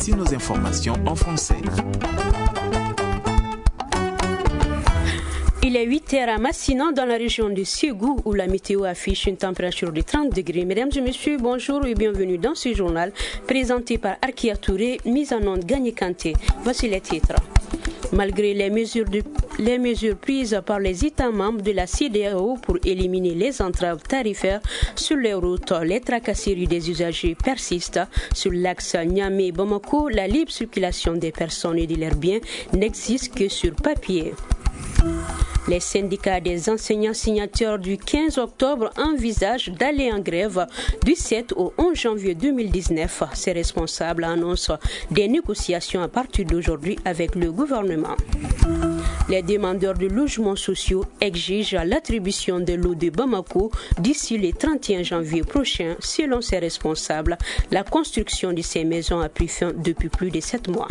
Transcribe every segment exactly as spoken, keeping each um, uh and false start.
voici nos informations en français. Il est huit heures à Massinan dans la région de Ségou où la météo affiche une température de trente degrés. Mesdames et messieurs, bonjour et bienvenue dans ce journal présenté par Arkia Touré, mise en onde Gagné Kanté. Voici les titres. Malgré les mesures, de, les mesures prises par les États membres de la C E D E A O pour éliminer les entraves tarifaires sur les routes, les tracasseries des usagers persistent. Sur l'axe Niamey-Bamako, la libre circulation des personnes et de leurs biens n'existe que sur papier. Les syndicats des enseignants signataires du quinze octobre envisagent d'aller en grève du sept au onze janvier deux mille dix-neuf. Ces responsables annoncent des négociations à partir d'aujourd'hui avec le gouvernement. Les demandeurs de logements sociaux exigent l'attribution de l'eau de Bamako d'ici le trente et un janvier prochain. Selon ces responsables, la construction de ces maisons a pris fin depuis plus de sept mois.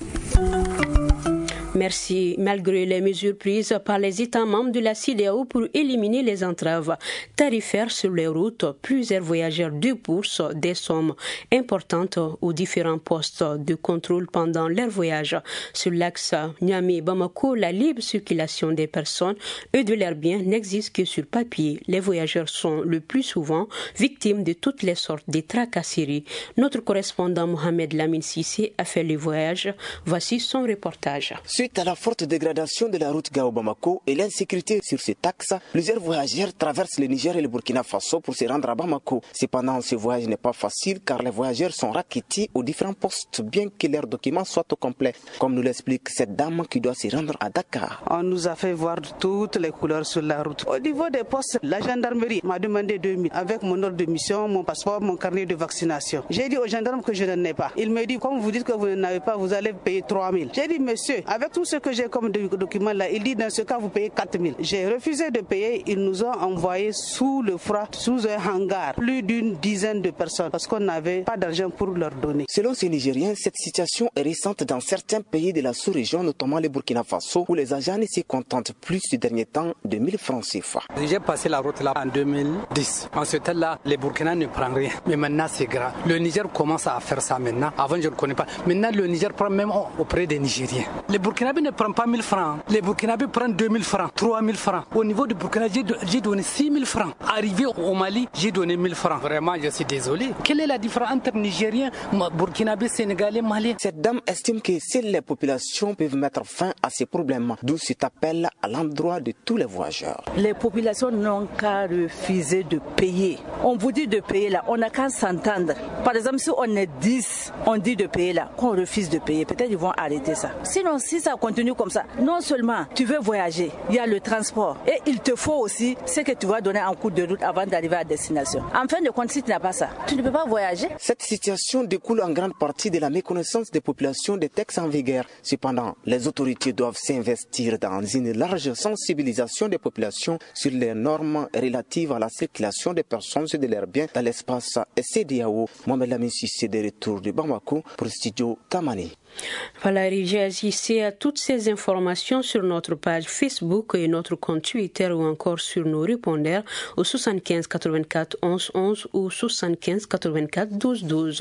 Merci. Malgré les mesures prises par les États membres de la C E D E A O pour éliminer les entraves tarifaires sur les routes, plusieurs voyageurs déboursent des sommes importantes aux différents postes de contrôle pendant leur voyage. Sur l'axe Niamey-Bamako, la libre circulation des personnes et de leurs biens n'existe que sur papier. Les voyageurs sont le plus souvent victimes de toutes les sortes de tracasseries. Notre correspondant Mohamed Lamine Sissé a fait le voyage. Voici son reportage. Suite à la forte dégradation de la route Gao-Bamako et l'insécurité sur cet axe, plusieurs voyageurs traversent le Niger et le Burkina Faso pour se rendre à Bamako. Cependant, ce voyage n'est pas facile car les voyageurs sont raquettés aux différents postes bien que leurs documents soient au complet. Comme nous l'explique cette dame qui doit se rendre à Dakar. On nous a fait voir toutes les couleurs sur la route. Au niveau des postes, la gendarmerie m'a demandé deux mille avec mon ordre de mission, mon passeport, mon carnet de vaccination. J'ai dit aux gendarmes que je n'en ai pas. Il me dit, comme vous dites que vous n'en avez pas, vous allez payer trois mille. J'ai dit, monsieur, avec tout ce que j'ai comme document là, il dit dans ce cas vous payez quatre mille. J'ai refusé de payer, ils nous ont envoyé sous le froid, sous un hangar, plus d'une dizaine de personnes parce qu'on n'avait pas d'argent pour leur donner. Selon ces Nigériens, cette situation est récente dans certains pays de la sous-région, notamment le Burkina Faso, où les agents ne se contentent plus ces derniers temps de mille francs C F A. J'ai passé la route là en deux mille dix. En ce temps-là, les Burkina ne prennent rien. Mais maintenant c'est grave. Le Niger commence à faire ça maintenant. Avant je ne connais pas. Maintenant le Niger prend même auprès des Nigériens. Les Burkinabés ne prennent pas mille francs. Les Burkinabés prennent deux mille francs, trois mille francs. Au niveau du Burkina, j'ai donné six mille francs. Arrivé au Mali, j'ai donné mille francs. Vraiment, je suis désolé. Quelle est la différence entre Nigériens, Burkinabés, Sénégalais, Maliens? Cette dame estime que seules les populations peuvent mettre fin à ces problèmes, d'où cet appel à l'endroit de tous les voyageurs. Les populations n'ont qu'à refuser de payer. On vous dit de payer là, on n'a qu'à s'entendre. Par exemple, si on est dix, on dit de payer là, qu'on refuse de payer, peut-être ils vont arrêter ça. Sinon, si ça continue comme ça, non seulement tu veux voyager, il y a le transport et il te faut aussi ce que tu vas donner en cours de route avant d'arriver à destination. En fin de compte, si tu n'as pas ça, tu ne peux pas voyager. Cette situation découle en grande partie de la méconnaissance des populations des textes en vigueur. Cependant, les autorités doivent s'investir dans une large sensibilisation des populations sur les normes relatives à la circulation des personnes et de leurs biens dans l'espace C E D E A O. Mohamed Lamine Sissé de retour de Bamako pour Studio Tamani. Voilà, réagissez à toutes ces informations sur notre page Facebook et notre compte Twitter ou encore sur nos répondeurs au soixante-quinze quatre-vingt-quatre onze onze ou soixante-quinze quatre-vingt-quatre douze douze.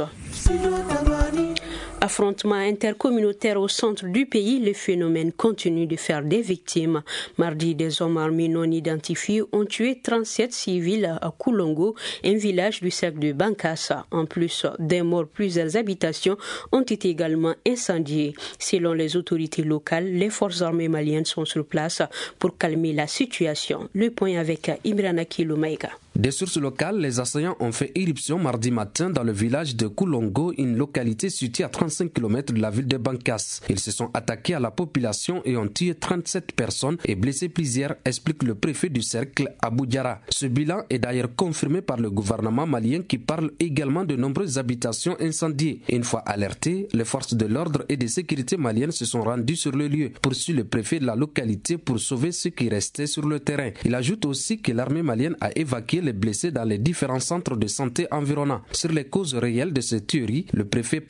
Affrontement intercommunautaire au centre du pays, le phénomène continue de faire des victimes. Mardi, des hommes armés non identifiés ont tué trente-sept civils à Koulongo, un village du cercle de Bankassa. En plus des morts, plusieurs habitations ont été également incendiées. Selon les autorités locales, les forces armées maliennes sont sur place pour calmer la situation. Le point avec Imran Akilou Maïga. Des sources locales, les assaillants ont fait irruption mardi matin dans le village de Koulongo, une localité située à trente-cinq kilomètres de la ville de Bankas. Ils se sont attaqués à la population et ont tué trente-sept personnes et blessé plusieurs, explique le préfet du cercle, Abou Diara. Ce bilan est d'ailleurs confirmé par le gouvernement malien qui parle également de nombreuses habitations incendiées. Une fois alertées, les forces de l'ordre et de sécurité maliennes se sont rendues sur le lieu, poursuit le préfet de la localité pour sauver ceux qui restaient sur le terrain. Il ajoute aussi que l'armée malienne a évacué les blessés dans les différents centres de santé environnants. Sur les causes réelles de cette tuerie, le préfet parle de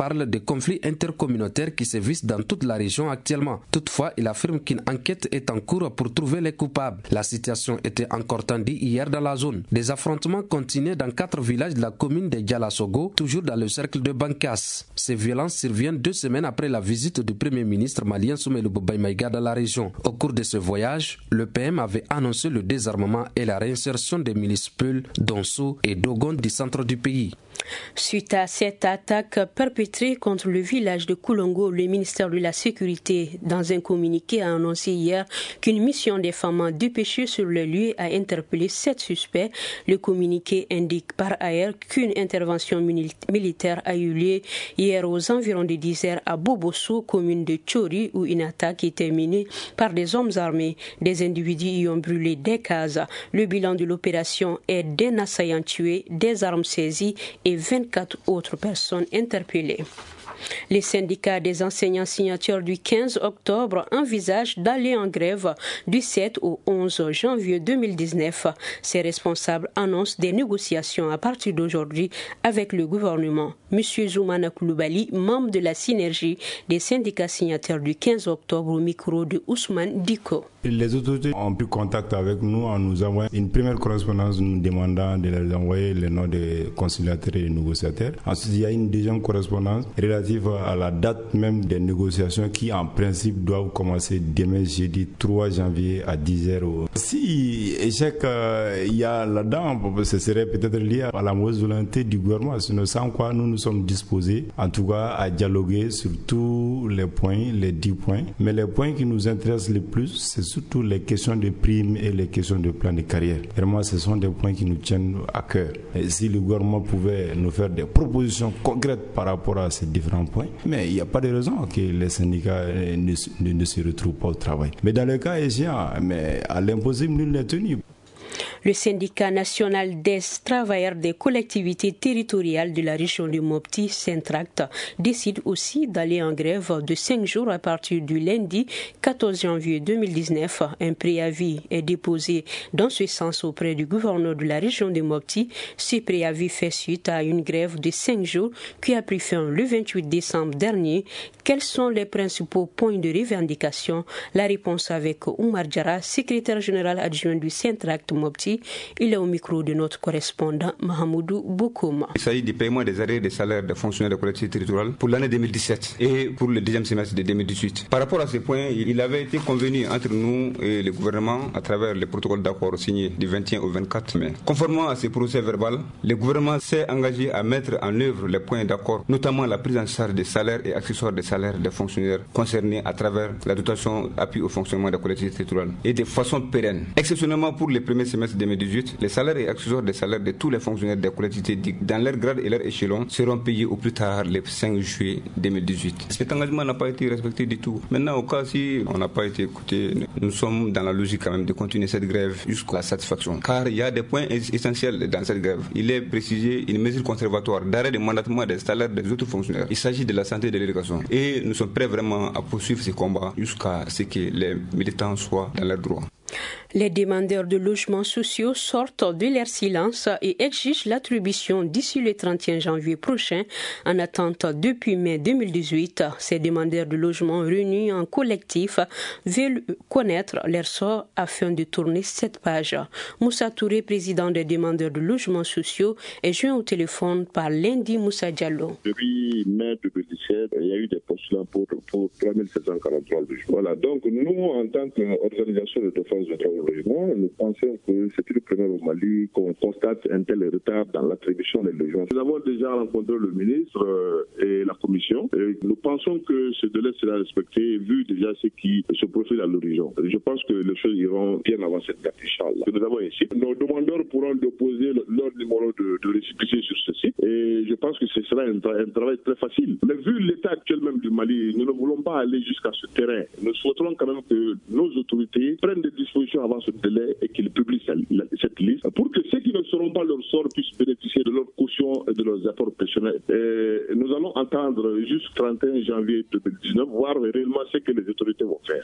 conflits intercommunautaires qui sévissent dans toute la région actuellement. Toutefois, il affirme qu'une enquête est en cours pour trouver les coupables. La situation était encore tendue hier dans la zone. Des affrontements continuaient dans quatre villages de la commune de Dialasogo, toujours dans le cercle de Bankas. Ces violences surviennent deux semaines après la visite du Premier ministre malien Soumaïla Boubèye Maïga dans la région. Au cours de ce voyage, le P M avait annoncé le désarmement et la réinsertion des milices Peul, Donso et Dogon du centre du pays. Suite à cette attaque perpétrée contre le village de Koulongo, le ministère de la Sécurité, dans un communiqué, a annoncé hier qu'une mission des femmes dépêchées sur le lieu a interpellé sept suspects. Le communiqué indique par ailleurs qu'une intervention militaire a eu lieu hier aux environs de dix heures à Bobosso, commune de Tchori, où une attaque était menée par des hommes armés. Des individus y ont brûlé des cases. Le bilan de l'opération est d'un assaillant tué, des armes saisies et vingt-quatre autres personnes interpellées. Les syndicats des enseignants signataires du quinze octobre envisagent d'aller en grève du sept au onze janvier deux mille dix-neuf. Ces responsables annoncent des négociations à partir d'aujourd'hui avec le gouvernement. Monsieur Zoumana Koulibaly, membre de la synergie des syndicats signataires du quinze octobre, au micro de Ousmane Diko. Les autorités ont pris contact avec nous en nous envoyant une première correspondance nous demandant de leur envoyer les noms des conciliateurs et des négociateurs. Ensuite, il y a une deuxième correspondance relative à la date même des négociations qui, en principe, doivent commencer demain jeudi trois janvier à dix heures. Si échec euh, il y a là-dedans, ce serait peut-être lié à la mauvaise volonté du gouvernement, sinon sans quoi nous nous sommes disposés, en tout cas, à dialoguer sur tous les points, les dix points. Mais les points qui nous intéressent le plus, c'est surtout les questions de primes et les questions de plan de carrière. Vraiment, ce sont des points qui nous tiennent à cœur. Et si le gouvernement pouvait nous faire des propositions concrètes par rapport à ces différents points, mais il n'y a pas de raison que les syndicats ne, ne, ne se retrouvent pas au travail. Mais dans le cas échéant, mais à l'impossible, nul n'est tenu. Le syndicat national des travailleurs des collectivités territoriales de la région du Mopti, Syntract, décide aussi d'aller en grève de cinq jours à partir du lundi quatorze janvier deux mille dix-neuf. Un préavis est déposé dans ce sens auprès du gouverneur de la région du Mopti. Ce préavis fait suite à une grève de cinq jours qui a pris fin le vingt-huit décembre dernier. Quels sont les principaux points de revendication? La réponse avec Oumar Diarra, secrétaire général adjoint du Syntract Mopti. Il est au micro de notre correspondant Mahamoudou Boukouma. Il s'agit du paiement des arrêts des salaires des fonctionnaires des collectivités territoriales pour l'année deux mille dix-sept et pour le deuxième semestre de deux mille dix-huit. Par rapport à ces points, il avait été convenu entre nous et le gouvernement à travers les protocoles d'accord signés du vingt et un au vingt-quatre mai. Conformément à ces procès verbal, le gouvernement s'est engagé à mettre en œuvre les points d'accord, notamment la prise en charge des salaires et accessoires des salaires des fonctionnaires concernés à travers la dotation appui au fonctionnement des collectivités territoriales et de façon pérenne. Exceptionnellement pour les premiers semestres deux mille dix-huit, les salaires et accessoires des salaires de tous les fonctionnaires des collectivités dans leur grade et leur échelon seront payés au plus tard le cinq juillet deux mille dixhuit. Cet engagement n'a pas été respecté du tout. Maintenant, au cas si on n'a pas été écouté, nous sommes dans la logique quand même de continuer cette grève jusqu'à la satisfaction. Car il y a des points essentiels dans cette grève. Il est précisé une mesure conservatoire d'arrêt de mandatement des salaires des autres fonctionnaires. Il s'agit de la santé de l'éducation. Et nous sommes prêts vraiment à poursuivre ces combats jusqu'à ce que les militants soient dans leurs droits. Les demandeurs de logements sociaux sortent de leur silence et exigent l'attribution d'ici le trente et un janvier prochain. En attente depuis mai deux mille dix-huit, ces demandeurs de logements réunis en collectif veulent connaître leur sort afin de tourner cette page. Moussa Touré, président des demandeurs de logements sociaux, est joint au téléphone par Lundi Moussa Diallo. Depuis mai deux mille dix-sept, il y a eu des postulats pour, pour trois mille sept cent quarante-trois logements. Voilà, donc nous, en tant qu'organisation de défense de droits au logement, nous pensons que c'est une première au Mali qu'on constate un tel retard dans l'attribution des logements. Nous avons déjà rencontré le ministre euh, et la commission et nous pensons que ce délai sera respecté vu déjà ce qui se profile à l'horizon. Je pense que les choses iront bien avant cette date, Inch'Allah. Nous avons ici, nos demandeurs pourront déposer leur numéro de, de récépissé sur ce site et je pense que ce sera un, tra- un travail très facile. Mais vu l'état actuel même du Mali, nous ne voulons pas aller jusqu'à ce terrain. Nous souhaiterons quand même que nos autorités prennent des dispositions avant ce délai et qu'ils publient cette liste pour que ceux qui ne seront pas leur sort puissent bénéficier de leur caution et de leurs apports personnels. Et nous allons entendre jusqu'au trente et un janvier deux mille dix-neuf, voir réellement ce que les autorités vont faire.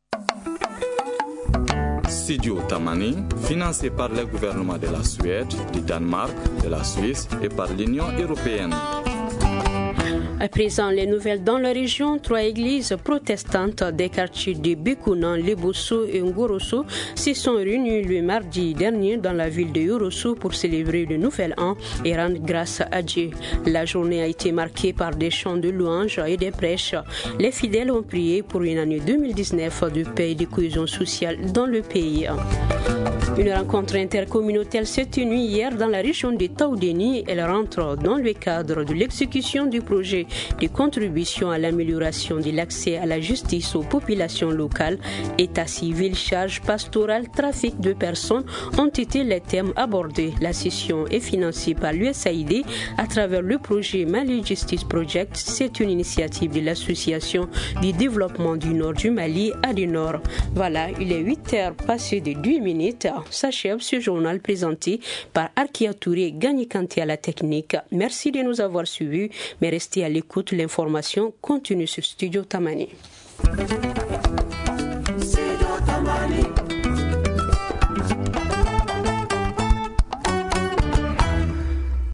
Studio Tamani, financé par le gouvernement de la Suède, du Danemark, de la Suisse et par l'Union européenne. À présent, les nouvelles dans la région, trois églises protestantes des quartiers de Bekounan, Lebosso et Ngorosso se sont réunies le mardi dernier dans la ville de Yorosso pour célébrer le nouvel an et rendre grâce à Dieu. La journée a été marquée par des chants de louanges et des prêches. Les fidèles ont prié pour une année deux mille dix-neuf de paix et de cohésion sociale dans le pays. Une rencontre intercommunautaire s'est tenue hier dans la région de Taoudéni. Elle rentre dans le cadre de l'exécution du projet de contribution à l'amélioration de l'accès à la justice aux populations locales. État civil, charge pastorale, trafic de personnes ont été les thèmes abordés. La session est financée par l'U S A I D à travers le projet Mali Justice Project. C'est une initiative de l'association du développement du nord du Mali à du nord. Voilà, il est huit heures passées de deux minutes. S'achève ce journal présenté par Arkia Touré, Gagné Kanté à la technique. Merci de nous avoir suivis, mais restez à l'écoute. L'information continue sur Studio Tamani.